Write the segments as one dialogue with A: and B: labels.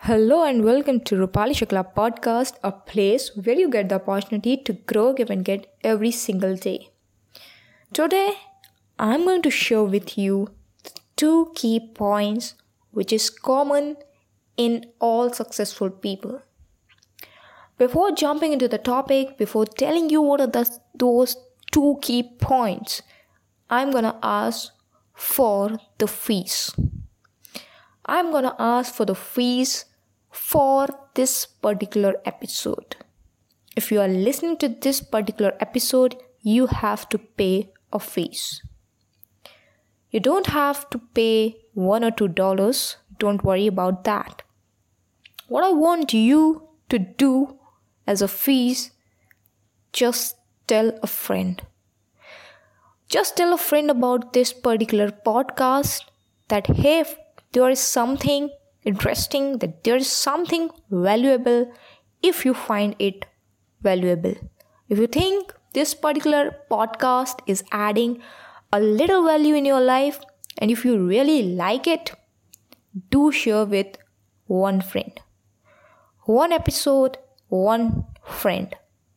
A: Hello and welcome to Rupali Shukla Podcast, a place where you get the opportunity to grow, give and get every single day. Today, I'm going to share with you two key points which is common in all successful people. Before jumping into the topic, before telling you what are those two key points, I'm going to ask for the fees. I'm going to ask for the fees for this particular episode. If you are listening to this particular episode, you have to pay a fees. You don't have to pay $1 or $2. Don't worry about that. What I want you to do as a fees, just tell a friend. Just tell a friend about this particular podcast that hey, there is something interesting, that there is something valuable if you find it valuable. If you think this particular podcast is adding a little value in your life and if you really like it, do share with one friend. One episode, one friend.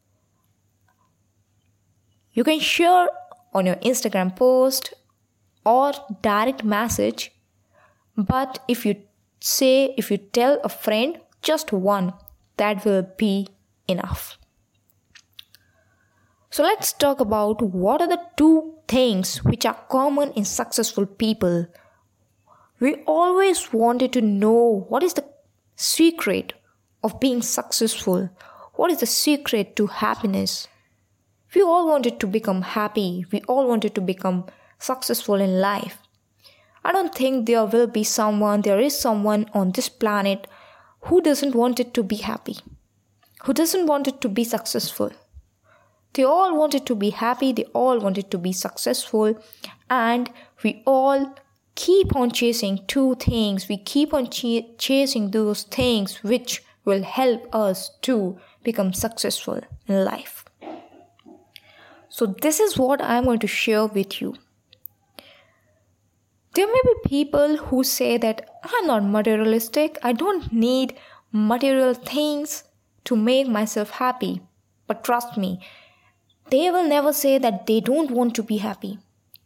A: You can share on your Instagram post or direct message, but if you tell a friend, just one, that will be enough. So let's talk about what are the two things which are common in successful people. We always wanted to know what is the secret of being successful. What is the secret to happiness? We all wanted to become happy. We all wanted to become successful in life. I don't think there is someone on this planet who doesn't want it to be happy, who doesn't want it to be successful. They all wanted to be happy, they all wanted to be successful, and we all keep on chasing two things. We keep on chasing those things which will help us to become successful in life. So this is what I'm going to share with you. There may be people who say that I'm not materialistic, I don't need material things to make myself happy. But trust me, they will never say that they don't want to be happy.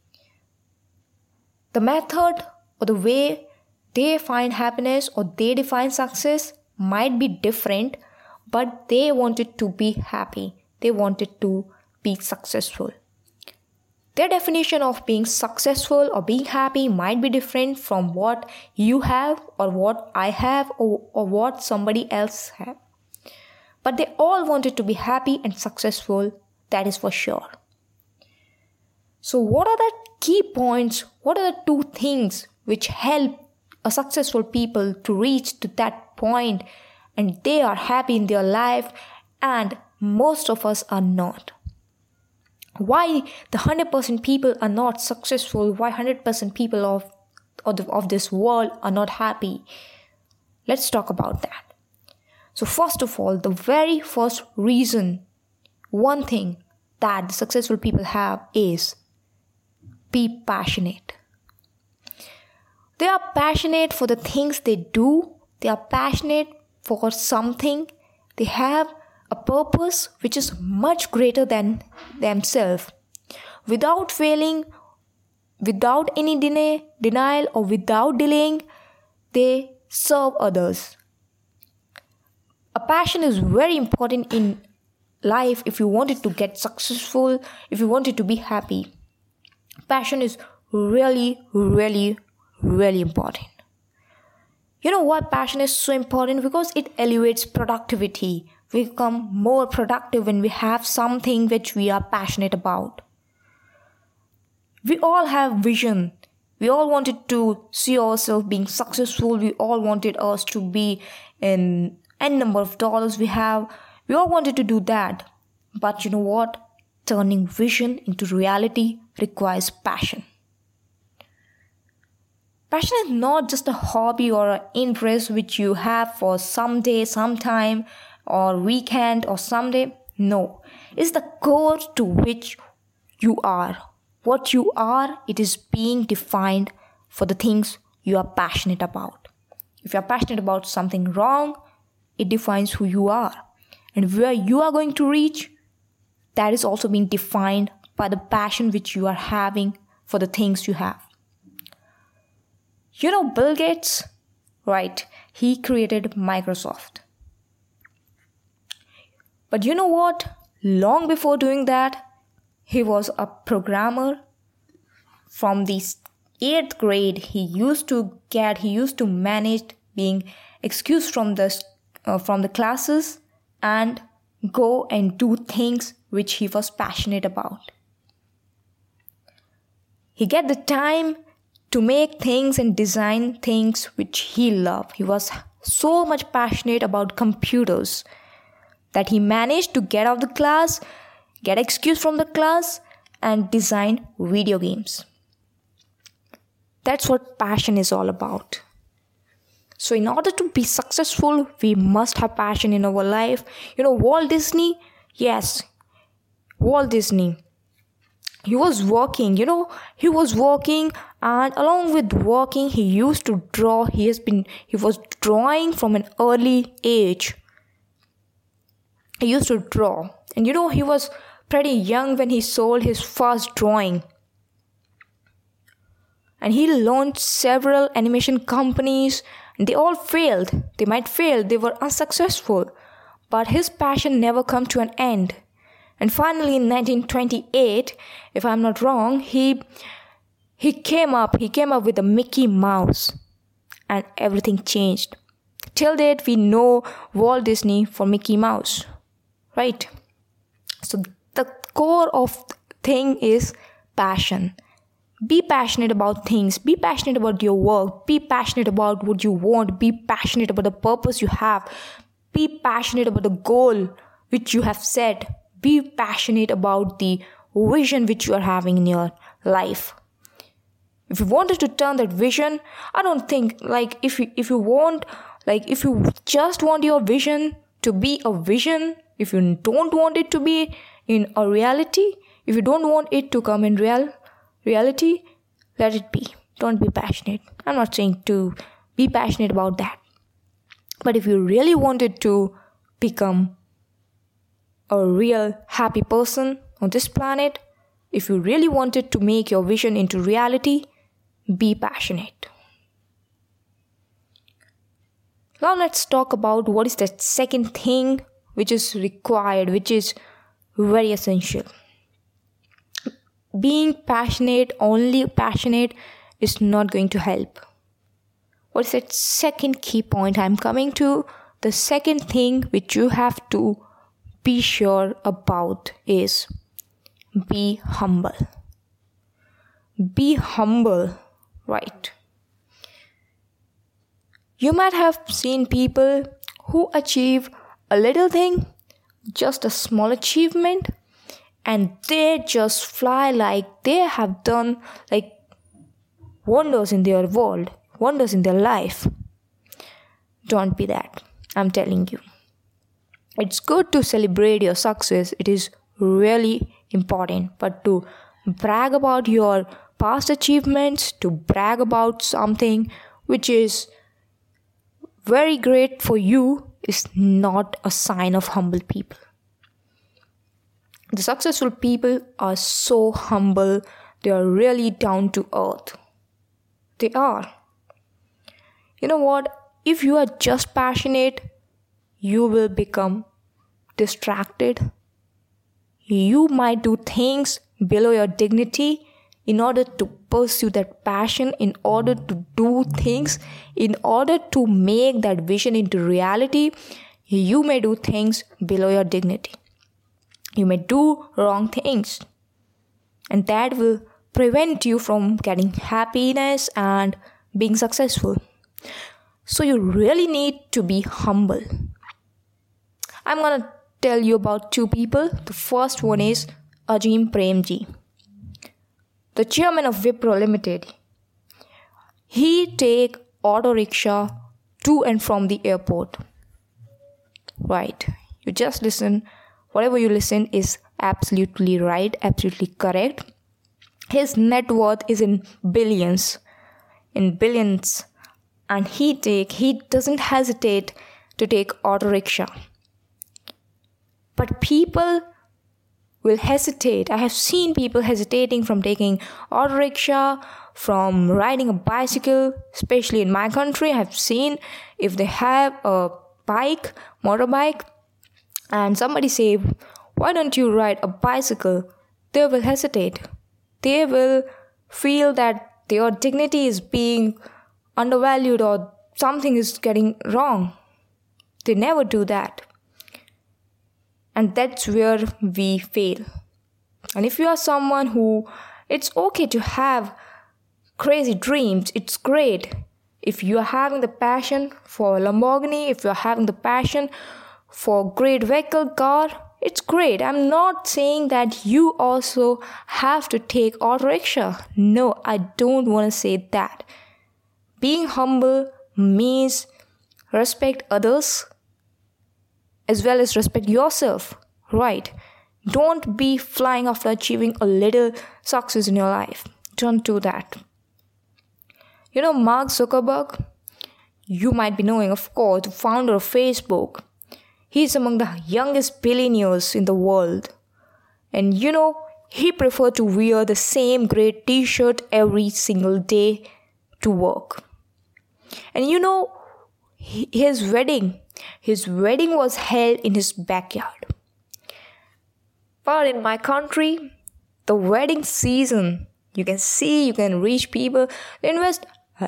A: The method or the way they find happiness or they define success might be different, but they wanted to be happy. They wanted to be successful. Their definition of being successful or being happy might be different from what you have or what I have or what somebody else has. But they all wanted to be happy and successful, that is for sure. So what are the key points? What are the two things which help a successful people to reach to that point and they are happy in their life and most of us are not? Why the 100% people are not successful? Why 100% people of this world are not happy? Let's talk about that. So first of all, the very first reason, one thing that the successful people have is be passionate. They are passionate for the things they do. They are passionate for something. They have a purpose which is much greater than themselves. Without failing, without any denial or without delaying, they serve others. A passion is very important in life if you wanted to get successful, if you wanted to be happy. Passion is really, really, really important. You know why passion is so important? Because it elevates productivity. We become more productive when we have something which we are passionate about. We all have vision. We all wanted to see ourselves being successful. We all wanted us to be in n number of dollars we have. We all wanted to do that. But you know what? Turning vision into reality requires passion. Passion is not just a hobby or an interest which you have for someday, sometime, or weekend or someday. No, it's the core to which you are. What you are, it is being defined for the things you are passionate about. If you're passionate about something wrong, it defines who you are. And where you are going to reach, that is also being defined by the passion which you are having for the things you have. You know Bill Gates? Right, he created Microsoft. But you know what? Long before doing that, he was a programmer. From the 8th grade, he used to manage being excused from the classes and go and do things which he was passionate about. He get the time to make things and design things which he loved. He was so much passionate about computers that he managed to get out of the class, get excused from the class, and design video games. That's what passion is all about. So in order to be successful, we must have passion in our life. You know Walt Disney? Yes, Walt Disney. He was working, and along with working, he used to draw. He was drawing from an early age. He used to draw. And he was pretty young when he sold his first drawing. And he launched several animation companies. And they all failed. They might fail. They were unsuccessful. But his passion never came to an end. And finally in 1928, if I'm not wrong, he came up with the Mickey Mouse. And everything changed. Till date, we know Walt Disney for Mickey Mouse. Right? So the core of the thing is passion. Be passionate about things. Be passionate about your work. Be passionate about what you want. Be passionate about the purpose you have. Be passionate about the goal which you have set. Be passionate about the vision which you are having in your life. If you wanted to turn that vision, I don't think if you just want your vision to be a vision, if you don't want it to be in a reality, if you don't want it to come in reality, let it be. Don't be passionate. I'm not saying to be passionate about that. But if you really wanted to become a real happy person on this planet, if you really wanted to make your vision into reality, be passionate. Now let's talk about what is the second thing which is required, which is very essential. Being passionate, only passionate, is not going to help. What is that second key point I'm coming to? The second thing which you have to be sure about is be humble. Be humble, right? You might have seen people who achieve a little thing, just a small achievement, and they just fly like they have done wonders in their world, wonders in their life. Don't be that. I'm telling you. It's good to celebrate your success. It is really important. But to brag about your past achievements, to brag about something which is very great for you, is not a sign of humble people. The successful people are so humble. They are really down to earth. They are. You know what? If you are just passionate, you will become distracted. You might do things below your dignity in order to pursue that passion, in order to do things, in order to make that vision into reality. You may do things below your dignity. You may do wrong things. And that will prevent you from getting happiness and being successful. So you really need to be humble. I'm going to tell you about two people. The first one is Azim Premji, the chairman of Wipro Limited. He take auto rickshaw to and from the airport. Right. You just listen. Whatever you listen is absolutely right, absolutely correct. His net worth is in billions. and he doesn't hesitate to take auto rickshaw. But people will hesitate. I have seen people hesitating from taking auto rickshaw, from riding a bicycle, especially in my country. I have seen if they have a motorbike, and somebody say, why don't you ride a bicycle? They will hesitate. They will feel that their dignity is being undervalued or something is getting wrong. They never do that. And that's where we fail. And if you are someone who, it's okay to have crazy dreams, it's great. If you are having the passion for a Lamborghini, if you are having the passion for great vehicle, car, it's great. I'm not saying that you also have to take auto rickshaw. No, I don't want to say that. Being humble means respect others as well as respect yourself, right? Don't be flying after achieving a little success in your life. Don't do that. You know Mark Zuckerberg? You might be knowing, of course, the founder of Facebook. He's among the youngest billionaires in the world. And you know, he preferred to wear the same gray t-shirt every single day to work. And you know, his wedding was held in his backyard. But in my country, the wedding season, you can reach people. They invest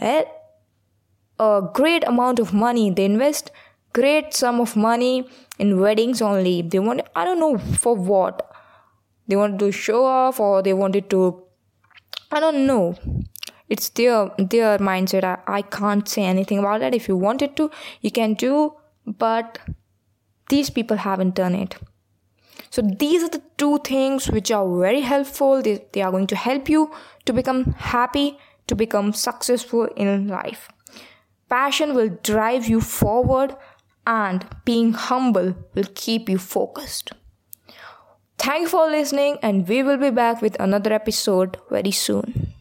A: a great amount of money. They invest great sum of money in weddings only. They want, I don't know for what. They wanted to show off, or they wanted to, I don't know. It's their mindset. I can't say anything about that. If you wanted to, you can do, but these people haven't done it. So these are the two things which are very helpful. They are going to help you to become happy, to become successful in life. Passion will drive you forward, and being humble will keep you focused. Thank you for listening, and we will be back with another episode very soon.